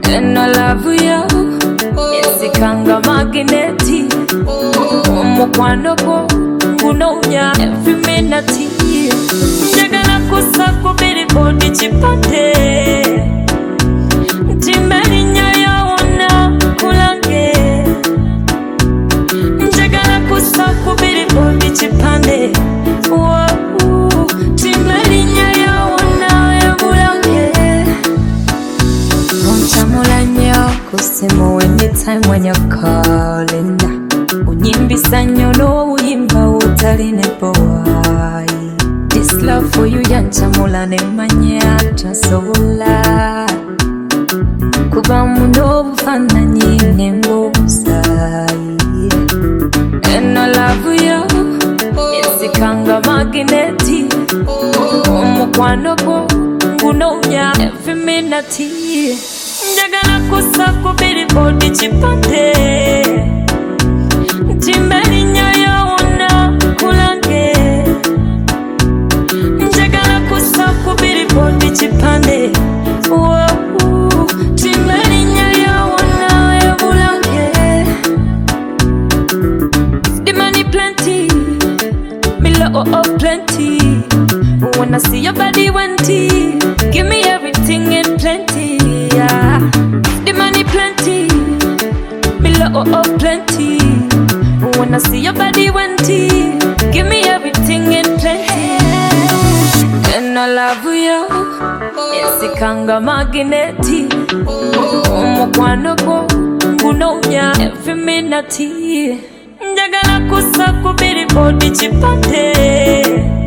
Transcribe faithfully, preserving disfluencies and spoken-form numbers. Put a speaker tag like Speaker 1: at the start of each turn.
Speaker 1: And I love you. Esikanga magneti. Omukwano gwo gunonya every minute. Njagala kusako billboard chipande. Timeli nyayo ona kulange. Njagala kusako billboard chipande. Wow, timeli nyayo ona kulange. Unchamula nyo kusimu anytime when you're calling. Unyimbisa nyono uyimba utaline boy. This love for you yanchamula ne manya tasola. Kuba muno bufana nyine mbusai. And I love you. Esikanga magneti. Omukwano gwo gunonya every minute. Njagala kusako billboard chipande. Timeli nyayo ona kulange. Njagala kusako billboard chipande. Wow, timeli nyayo ona kulange. The money plenty, me love oh plenty. When I see your body wanty, give me everything in plenty. Yeah. The money plenty, me love oh plenty. When I see your body wanty, give me everything in plenty. And I love you. Esikanga magneti. Omukwano gwo gunonya every minute. Njagala kusako billboard chipande.